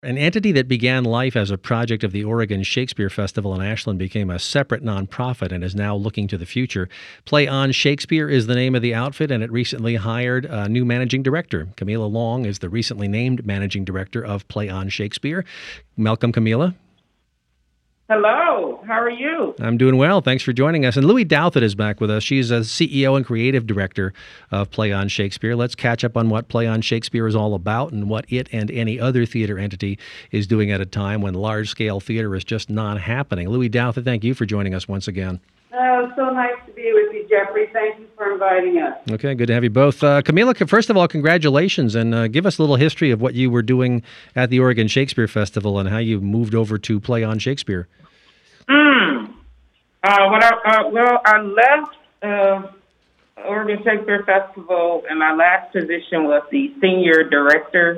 An entity that began life as a project of the Oregon Shakespeare Festival in Ashland became a separate nonprofit and is now looking to the future. Play on Shakespeare is the name of the outfit, and it recently hired a new managing director. Camila Long is the recently named managing director of Play on Shakespeare. Welcome, Camila. Hello, how are you? I'm doing well. Thanks for joining us. And Louie Douthit is back with us. She's a CEO and creative director of Play on Shakespeare. Let's catch up on what Play on Shakespeare is all about and what it and any other theater entity is doing at a time when large-scale theater is just not happening. Louie Douthit, thank you for joining us once again. Oh, so nice to be with you, Jeffrey. Thank you for inviting us. Okay, good to have you both. Camila, first of all, congratulations, and give us a little history of what you were doing at the Oregon Shakespeare Festival and how you moved over to Play on Shakespeare. I left Oregon Shakespeare Festival, and my last position was the senior director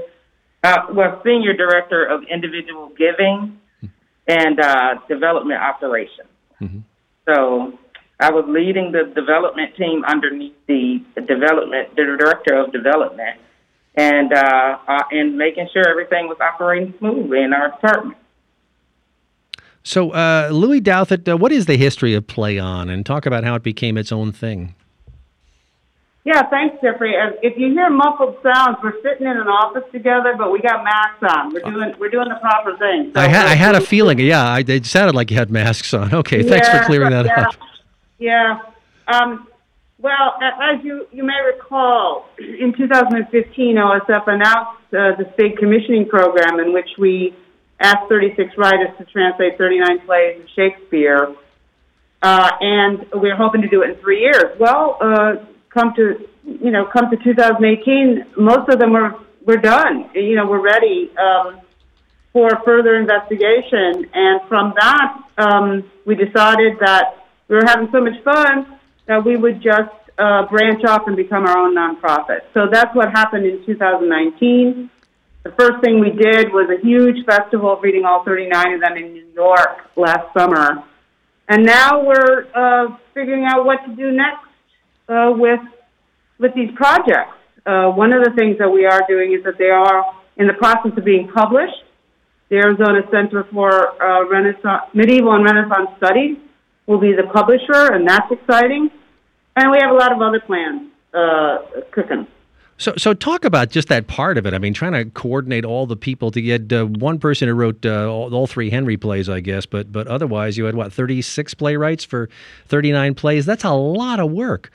of individual giving and development operations. Mm-hmm. So I was leading the development team underneath the director of development, and making sure everything was operating smoothly in our department. So, Louie Douthit, what is the history of Play On? And talk about how it became its own thing. Yeah, thanks, Jeffrey. If you hear muffled sounds, we're sitting in an office together, but we got masks on. We're doing the proper thing. So I had a feeling. Yeah, it sounded like you had masks on. Okay, thanks for clearing that up. Yeah. Well, as you may recall, in 2015, OSF announced this big commissioning program in which we asked 36 writers to translate 39 plays of Shakespeare, and we were hoping to do it in 3 years. Well, come to 2018, most of them were done. We're ready for further investigation, and from that, we decided that we were having so much fun that we would just branch off and become our own nonprofit. So that's what happened in 2019. The first thing we did was a huge festival, reading all 39 of them in New York last summer. And now we're figuring out what to do next with these projects. One of the things that we are doing is that they are in the process of being published. The Arizona Center for Medieval and Renaissance Studies will be the publisher, and that's exciting. And we have a lot of other plans cooking. So talk about just that part of it. I mean, trying to coordinate all the people to get one person who wrote all three Henry plays, I guess, but otherwise you had, 36 playwrights for 39 plays? That's a lot of work.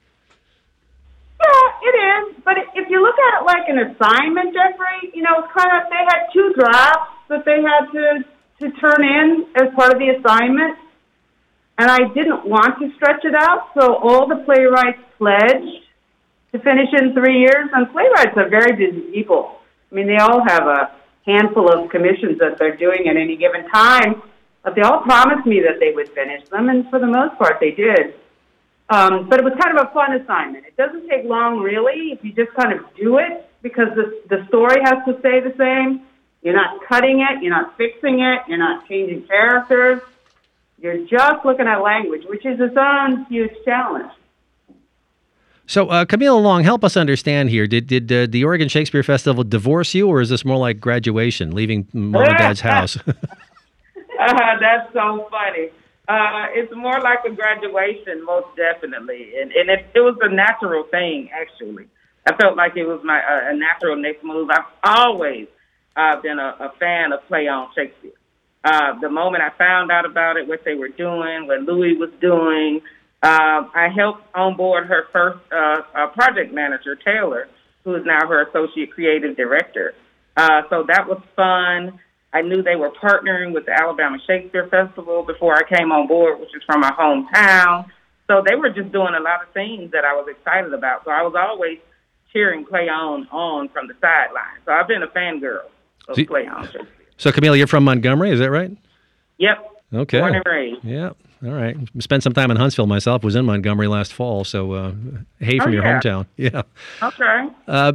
Yeah, it is. But if you look at it like an assignment, Jeffrey, it's kind of, they had 2 drafts that they had to turn in as part of the assignment. And I didn't want to stretch it out, so all the playwrights pledged to finish in 3 years, and playwrights are very busy people. I mean, they all have a handful of commissions that they're doing at any given time, but they all promised me that they would finish them, and for the most part, they did. But it was kind of a fun assignment. It doesn't take long, really, if you just kind of do it, because the story has to stay the same. You're not cutting it, you're not fixing it, you're not changing characters. You're just looking at language, which is its own huge challenge. So, Camila Long, help us understand here. Did the Oregon Shakespeare Festival divorce you, or is this more like graduation, leaving Mom and Dad's house? That's so funny. It's more like a graduation, most definitely. And it was a natural thing, actually. I felt like it was a natural next move. I've always been a fan of Play on Shakespeare. The moment I found out about it, what they were doing, what Louie was doing, I helped onboard her first project manager, Taylor, who is now her associate creative director. So that was fun. I knew they were partnering with the Alabama Shakespeare Festival before I came on board, which is from my hometown. So they were just doing a lot of things that I was excited about. So I was always cheering Play On from the sidelines. So I've been a fangirl of Play On Shakespeare. So, Camila, you're from Montgomery, is that right? Yep. Okay. Born and raised. Yeah. All right. Spent some time in Huntsville myself. Was in Montgomery last fall. So, hey, from your hometown. Yeah. Okay.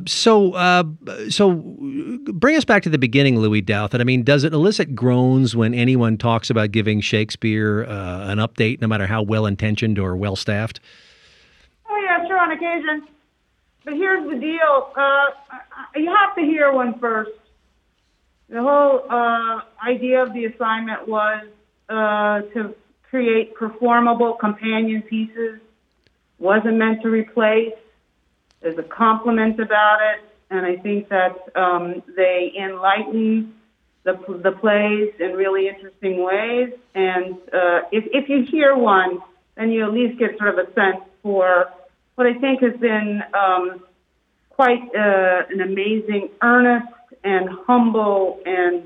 So bring us back to the beginning, Louie Douthit. I mean, does it elicit groans when anyone talks about giving Shakespeare an update, no matter how well-intentioned or well-staffed? Oh, yeah, sure, on occasion. But here's the deal. You have to hear one first. The whole idea of the assignment was to create performable companion pieces. Wasn't meant to replace. There's a compliment about it, and I think that they enlighten the plays in really interesting ways. And if you hear one, then you at least get sort of a sense for what I think has been quite an amazing, earnest, and humble, and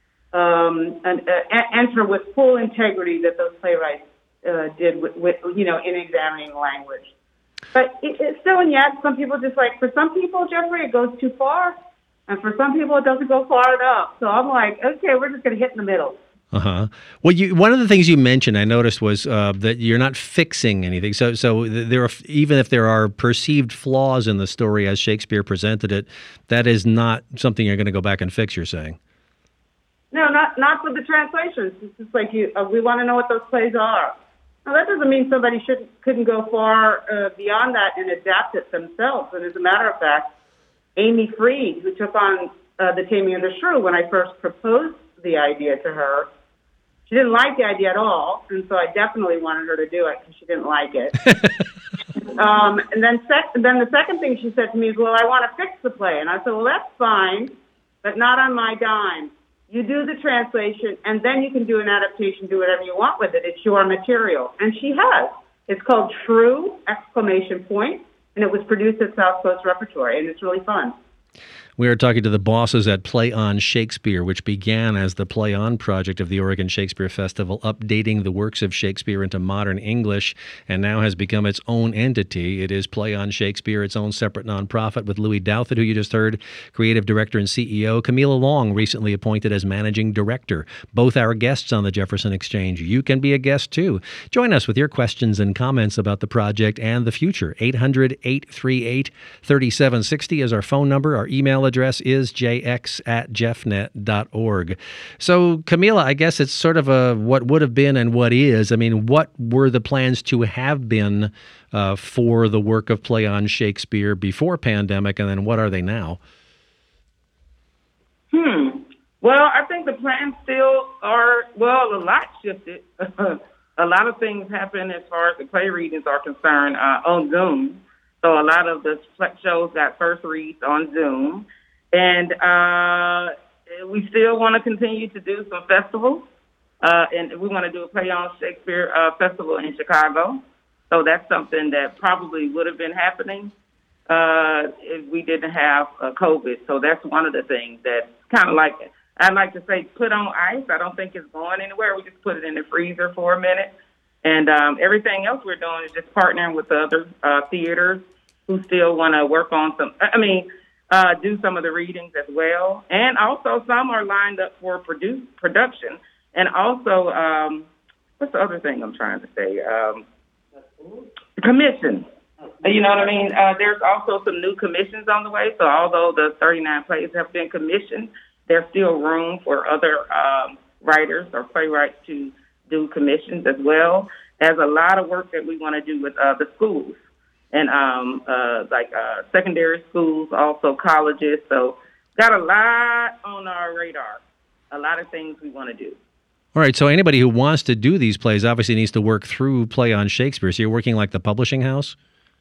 enter with full integrity that those playwrights did with in examining language. But it's still and yet, some people just like, for some people, Jeffrey, it goes too far, and for some people, it doesn't go far enough. So I'm like, okay, we're just going to hit in the middle. Uh-huh. Well, one of the things you mentioned, I noticed, was that you're not fixing anything. So there are, even if there are perceived flaws in the story as Shakespeare presented it, that is not something you're going to go back and fix, you're saying? No, not with the translations. It's just like we want to know what those plays are. Now, that doesn't mean somebody couldn't go far beyond that and adapt it themselves. And as a matter of fact, Amy Freed, who took on The Taming of the Shrew, when I first proposed the idea to her, she didn't like the idea at all, and so I definitely wanted her to do it because she didn't like it. And then the second thing she said to me is, well, I want to fix the play. And I said, well, that's fine, but not on my dime. You do the translation, and then you can do an adaptation, do whatever you want with it. It's your material. And she has. It's called Shrew, ! And it was produced at South Coast Repertory, and it's really fun. We are talking to the bosses at Play On Shakespeare, which began as the Play On project of the Oregon Shakespeare Festival, updating the works of Shakespeare into modern English, and now has become its own entity. It is Play On Shakespeare, its own separate nonprofit, with Louis Douthit, who you just heard, creative director and CEO, Camila Long, recently appointed as managing director. Both our guests on the Jefferson Exchange. You can be a guest, too. Join us with your questions and comments about the project and the future. 800-838-3760 is our phone number. Our email address is jx@jeffnet.org. So, Camila, I guess it's sort of a what would have been and what is. I mean, what were the plans to have been for the work of Play On Shakespeare before pandemic, and then what are they now? Well, I think the plans still are, well, a lot shifted. A lot of things happen as far as the play readings are concerned on Zoom. So a lot of the shows got first reads on Zoom. And we still want to continue to do some festivals. And we want to do a Play On Shakespeare festival in Chicago. So that's something that probably would have been happening if we didn't have COVID. So that's one of the things that kind of like, I'd like to say, put on ice. I don't think it's going anywhere. We just put it in the freezer for a minute. And everything else we're doing is just partnering with the other theaters who still want to work on do some of the readings as well. And also some are lined up for production. And also, what's the other thing I'm trying to say? Commission. You know what I mean? There's also some new commissions on the way. So although the 39 plays have been commissioned, there's still room for other writers or playwrights to do commissions as well. There's a lot of work that we want to do with the schools and secondary schools, also colleges. So got a lot on our radar, a lot of things we want to do. All right, so anybody who wants to do these plays obviously needs to work through Play On Shakespeare. So you're working like the publishing house?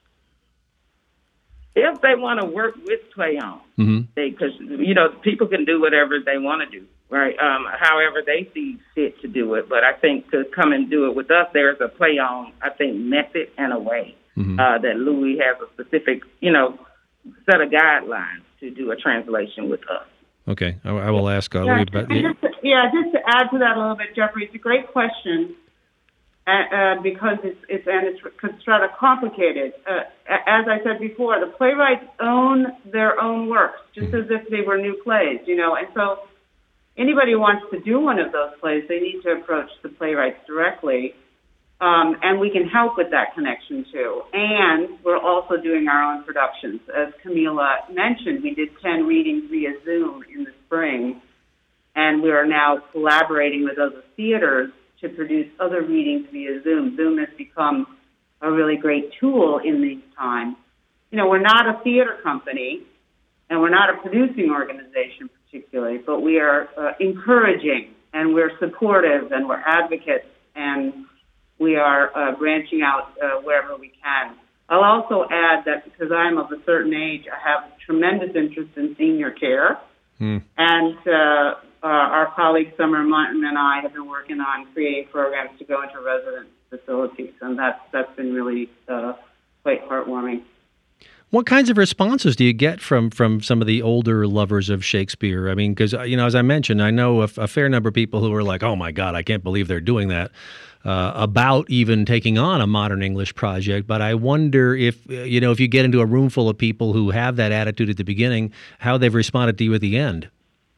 If they want to work with Play On, because, people can do whatever they want to do, right? However they see fit to do it. But I think to come and do it with us, there's a Play On, I think, method and a way that Louis has a specific, set of guidelines to do a translation with us. Okay, I will ask Louis about just to add to that a little bit, Jeffrey, it's a great question. Because it's rather complicated. As I said before, the playwrights own their own works, just as if they were new plays, And so anybody who wants to do one of those plays, they need to approach the playwrights directly, and we can help with that connection too. And we're also doing our own productions. As Camila mentioned, we did 10 readings via Zoom in the spring, and we are now collaborating with other theaters to produce other readings via Zoom. Zoom has become a really great tool in these times. We're not a theater company, and we're not a producing organization per particularly, but we are encouraging, and we're supportive, and we're advocates, and we are branching out wherever we can. I'll also add that because I'm of a certain age, I have tremendous interest in senior care. And our colleague Summer Martin and I have been working on creating programs to go into resident facilities, and that's been really quite heartwarming. What kinds of responses do you get from some of the older lovers of Shakespeare? I mean, because, as I mentioned, I know a fair number of people who are like, oh, my God, I can't believe they're doing that, about even taking on a modern English project. But I wonder if you get into a room full of people who have that attitude at the beginning, how they've responded to you at the end.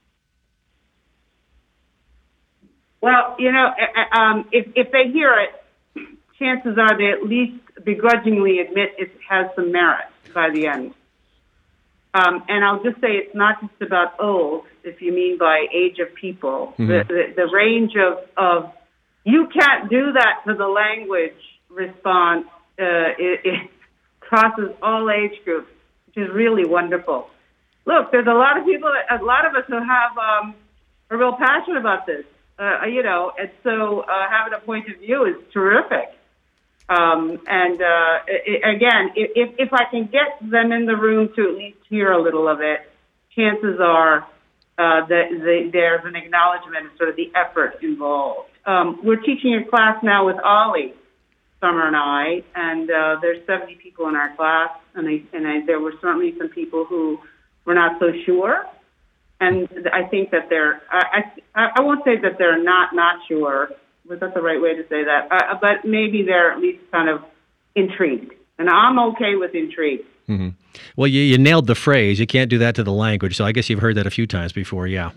Well, if they hear it, chances are they at least begrudgingly admit it has some merit by the end. And I'll just say it's not just about old, if you mean by age of people. Mm-hmm. The range of you can't do that to the language response, it crosses all age groups, which is really wonderful. Look, there's a lot of us who have a real passion about this, and so having a point of view is terrific. Again, if I can get them in the room to at least hear a little of it, chances are that there's an acknowledgement of sort of the effort involved. We're teaching a class now with Ollie, Summer and I, and there's 70 people in our class, and there were certainly some people who were not so sure. And I think that I won't say that they're not sure. Was that the right way to say that? But maybe they're at least kind of intrigued. And I'm okay with intrigue. Mm-hmm. Well, you nailed the phrase. You can't do that to the language. So I guess you've heard that a few times before, yeah.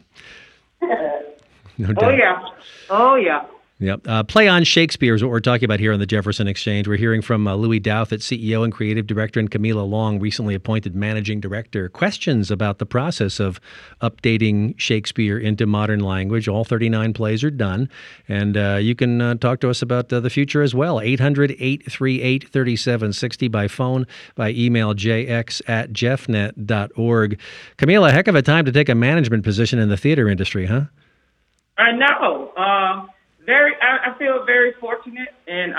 No doubt. Oh, yeah. Yep. Play on Shakespeare is what we're talking about here on the Jefferson Exchange. We're hearing from Louis Douthit, CEO and Creative Director, and Camila Long, recently appointed Managing Director. Questions about the process of updating Shakespeare into modern language. All 39 plays are done. And you can talk to us about the future as well. 800-838-3760 by phone, by email, jx@jeffnet.org. Camila, a heck of a time to take a management position in the theater industry, huh? I know. I feel very fortunate and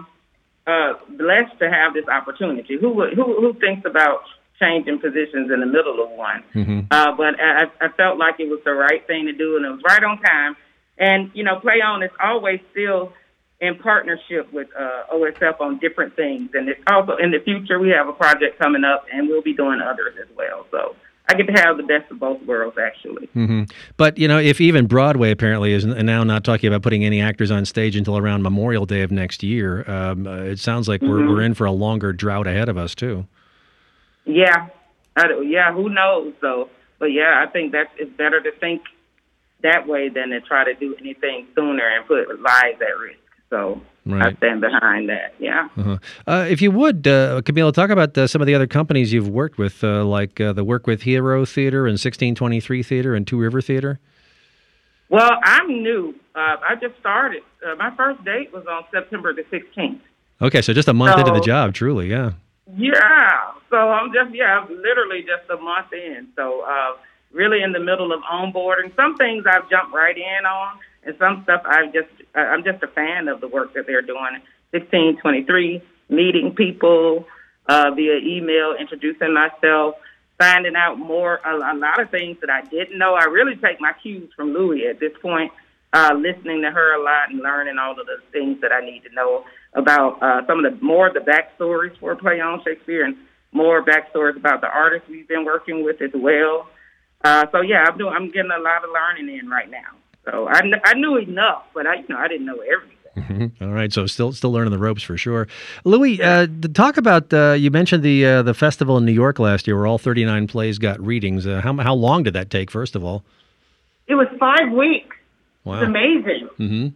blessed to have this opportunity. Who thinks about changing positions in the middle of one? Mm-hmm. But I felt like it was the right thing to do, and it was right on time. And Play On is always still in partnership with OSF on different things. And it's also in the future we have a project coming up, and we'll be doing others as well. So I get to have the best of both worlds, actually. Mm-hmm. But, if even Broadway apparently is now not talking about putting any actors on stage until around Memorial Day of next year, it sounds like we're in for a longer drought ahead of us, too. Yeah. Who knows, though? But, yeah, I think it's better to think that way than to try to do anything sooner and put lives at risk. So right. I stand behind that, yeah. Uh-huh. If you would, Camila, talk about some of the other companies you've worked with, like the Work with Hero Theater and 1623 Theater and Two River Theater. Well, I'm new. I just started. My first date was on September the 16th. Okay, so just a month into the job, truly, yeah. Yeah, so I'm literally just a month in. So really in the middle of onboarding. Some things I've jumped right in on, and some stuff I'm just a fan of the work that they're doing. 1623, meeting people via email, introducing myself, finding out more, a lot of things that I didn't know. I really take my cues from Louie at this point, listening to her a lot and learning all of the things that I need to know about some of the backstories for Play on Shakespeare and more backstories about the artists we've been working with as well. So yeah, I'm getting a lot of learning in right now. So I knew enough, but I didn't know everything. Mm-hmm. All right, so still learning the ropes for sure. Louis, talk about you mentioned the festival in New York last year, where all 39 plays got readings. How long did that take? First of all, it was 5 weeks. Wow, it's amazing. Mm-hmm.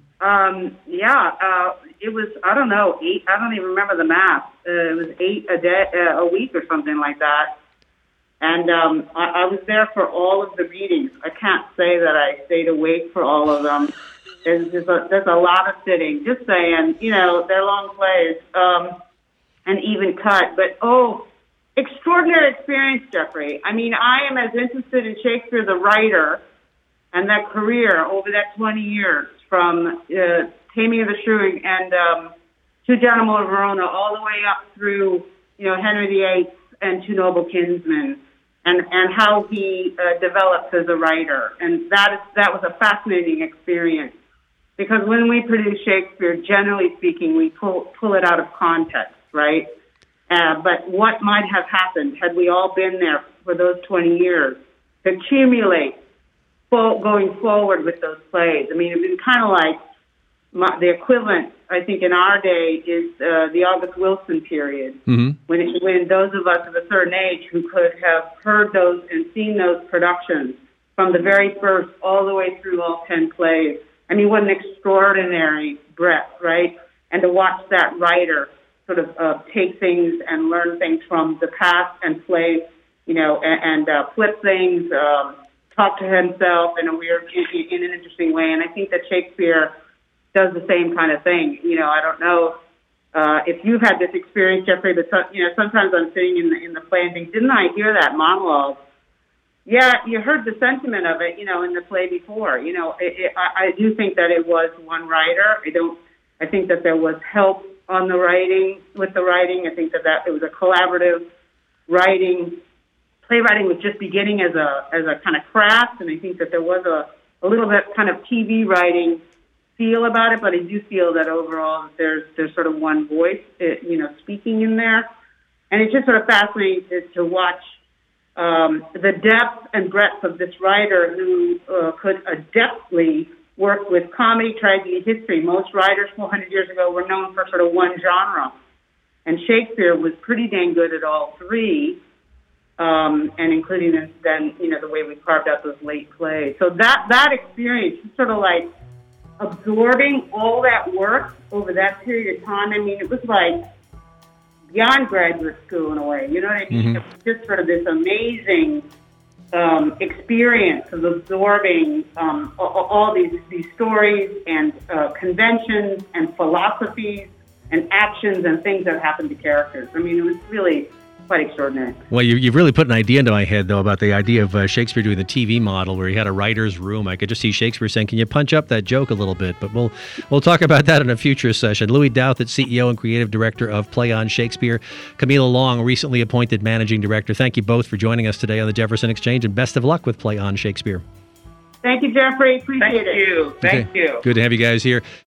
It was 8. I don't even remember the math. It was 8 a week or something like that. And I was there for all of the readings. I can't say that I stayed awake for all of them. There's a lot of sitting. Just saying, they're long plays and even cut. But, extraordinary experience, Jeffrey. I mean, I am as interested in Shakespeare the writer and that career over that 20 years from Taming of the Shrew and Two Gentlemen of Verona all the way up through, Henry VIII and Two Noble Kinsmen and how he develops as a writer. And that was a fascinating experience because when we produce Shakespeare, generally speaking, we pull it out of context, right? But what might have happened had we all been there for those 20 years to accumulate going forward with those plays? I mean, it's been kind of like the equivalent, I think, in our day is the August Wilson period, when those of us of a certain age who could have heard those and seen those productions from the very first all the way through all 10 plays. I mean, what an extraordinary breadth, right? And to watch that writer sort of take things and learn things from the past and play, and flip things, talk to himself in in an interesting way. And I think that Shakespeare does the same kind of thing. I don't know if you've had this experience, Jeffrey, but sometimes I'm sitting in the play and think, didn't I hear that monologue? Yeah, you heard the sentiment of it, in the play before. I do think that it was one writer. I think that there was help on the writing, with the writing. I think that it was a collaborative writing. Playwriting was just beginning as a kind of craft, and I think that there was a little bit kind of TV writing feel about it, but I do feel that overall there's sort of one voice, speaking in there. And it's just sort of fascinating to watch the depth and breadth of this writer who could adeptly work with comedy, tragedy, history. Most writers 400 years ago were known for sort of one genre. And Shakespeare was pretty dang good at all three, and including then the way we carved out those late plays. So that experience is sort of like absorbing all that work over that period of time. I mean, it was like beyond graduate school in a way. You know what I mean? It was just sort of this amazing experience of absorbing all these stories and conventions and philosophies and actions and things that happened to characters. I mean, it was really quite extraordinary. Well, you've really put an idea into my head, though, about the idea of Shakespeare doing the TV model where he had a writer's room. I could just see Shakespeare saying, can you punch up that joke a little bit? But we'll talk about that in a future session. Louis Douthit, CEO and creative director of Play on Shakespeare. Camila Long, recently appointed managing director. Thank you both for joining us today on the Jefferson Exchange, and best of luck with Play on Shakespeare. Thank you, Jeffrey. Appreciate it. Thank you. Good to have you guys here.